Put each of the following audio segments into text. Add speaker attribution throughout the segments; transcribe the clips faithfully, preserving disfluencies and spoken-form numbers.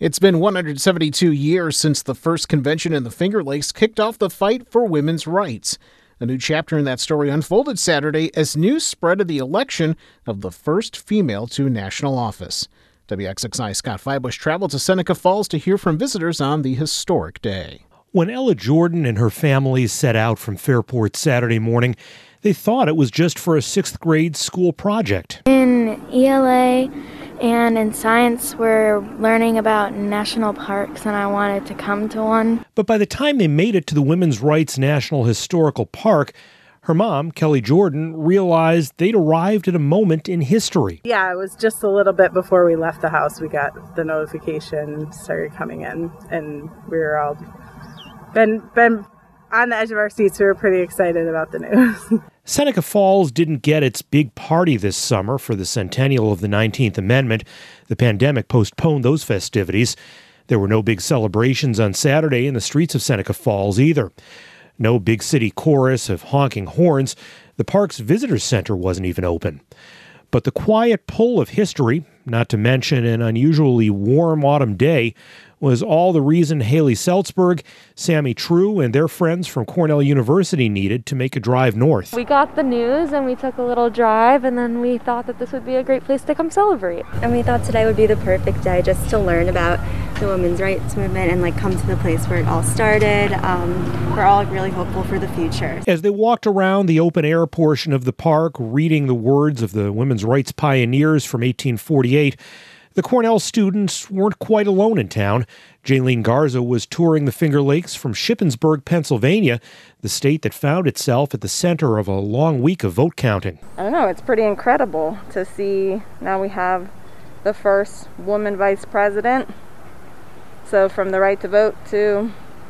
Speaker 1: It's been one hundred seventy-two years since the first convention in the Finger Lakes kicked off the fight for women's rights. A new chapter in that story unfolded Saturday as news spread of the election of the first female to national office. W X X I Scott Feibusch traveled to Seneca Falls to hear from visitors on the historic day.
Speaker 2: When Ella Jordan and her family set out from Fairport Saturday morning, they thought it was just for a sixth grade school project.
Speaker 3: In E L A and in science, we're learning about national parks, and I wanted to come to one.
Speaker 2: But by the time they made it to the Women's Rights National Historical Park, her mom, Kelly Jordan, realized they'd arrived at a moment in history.
Speaker 4: Yeah, it was just a little bit before we left the house. We got the notification, started coming in, and we were all been been on the edge of our seats. We were pretty excited about the news.
Speaker 2: Seneca Falls didn't get its big party this summer for the centennial of the nineteenth Amendment. The pandemic postponed those festivities. There were no big celebrations on Saturday in the streets of Seneca Falls either. No big city chorus of honking horns. The park's visitor center wasn't even open. But the quiet pull of history, not to mention an unusually warm autumn day, was all the reason Haley Seltzberg, Sammy True, and their friends from Cornell University needed to make a drive north.
Speaker 5: We got the news and we took a little drive, and then we thought that this would be a great place to come celebrate.
Speaker 6: And we thought today would be the perfect day just to learn about the women's rights movement and like come to the place where it all started. Um, we're all really hopeful for the future.
Speaker 2: As they walked around the open air portion of the park, reading the words of the women's rights pioneers from eighteen forty-eight, the Cornell students weren't quite alone in town. Jaylene Garza was touring the Finger Lakes from Shippensburg, Pennsylvania, the state that found itself at the center of a long week of vote counting.
Speaker 7: I don't know, it's pretty incredible to see now we have the first woman vice president. So from the right to vote to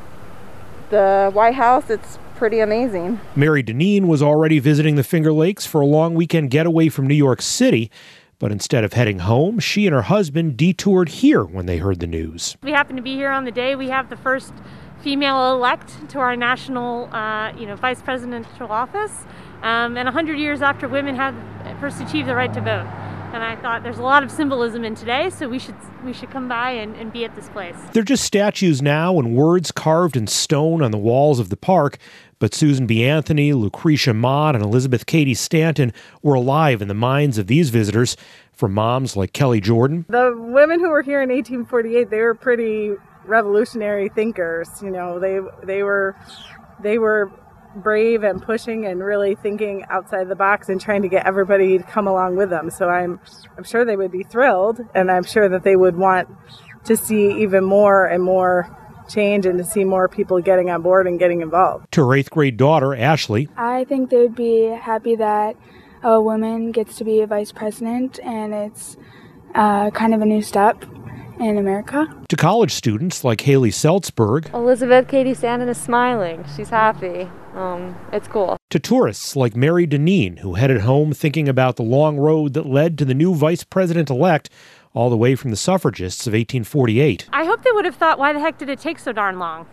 Speaker 7: the White House, it's pretty amazing.
Speaker 2: Mary Deneen was already visiting the Finger Lakes for a long weekend getaway from New York City. But instead of heading home, she and her husband detoured here when they heard the news.
Speaker 8: We happen to be here on the day we have the first female elect to our national, uh, you know, vice presidential office, um, and one hundred years after women had first achieved the right to vote. And I thought there's a lot of symbolism in today, so we should we should come by and, and be at this place.
Speaker 2: They're just statues now and words carved in stone on the walls of the park. But Susan B. Anthony, Lucretia Mott, and Elizabeth Cady Stanton were alive in the minds of these visitors, from moms like Kelly Jordan.
Speaker 4: The women who were here in eighteen forty-eight, they were pretty revolutionary thinkers. You know, they they were they were brave and pushing and really thinking outside the box and trying to get everybody to come along with them. So I'm I'm sure they would be thrilled, and I'm sure that they would want to see even more and more change and to see more people getting on board and getting involved.
Speaker 2: To her eighth grade daughter, Ashley,
Speaker 3: I think they would be happy that a woman gets to be a vice president, and it's uh, kind of a new step in America.
Speaker 2: To college students like Haley Seltzberg,
Speaker 5: Elizabeth Cady Stanton is smiling. She's happy. Um, it's cool.
Speaker 2: To tourists like Mary Deneen, who headed home thinking about the long road that led to the new vice president-elect, all the way from the suffragists of eighteen forty-eight.
Speaker 8: I hope they would have thought, why the heck did it take so darn long?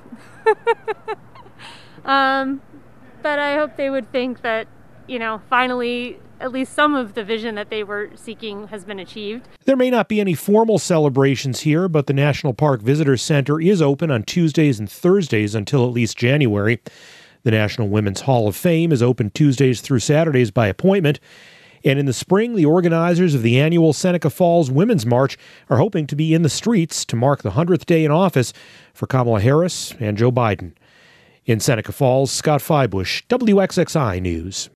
Speaker 8: um, but I hope they would think that, you know, finally, at least some of the vision that they were seeking has been achieved.
Speaker 2: There may not be any formal celebrations here, but the National Park Visitor Center is open on Tuesdays and Thursdays until at least January. The National Women's Hall of Fame is open Tuesdays through Saturdays by appointment. And in the spring, the organizers of the annual Seneca Falls Women's March are hoping to be in the streets to mark the hundredth day in office for Kamala Harris and Joe Biden. In Seneca Falls, Scott Feibusch, W X X I News.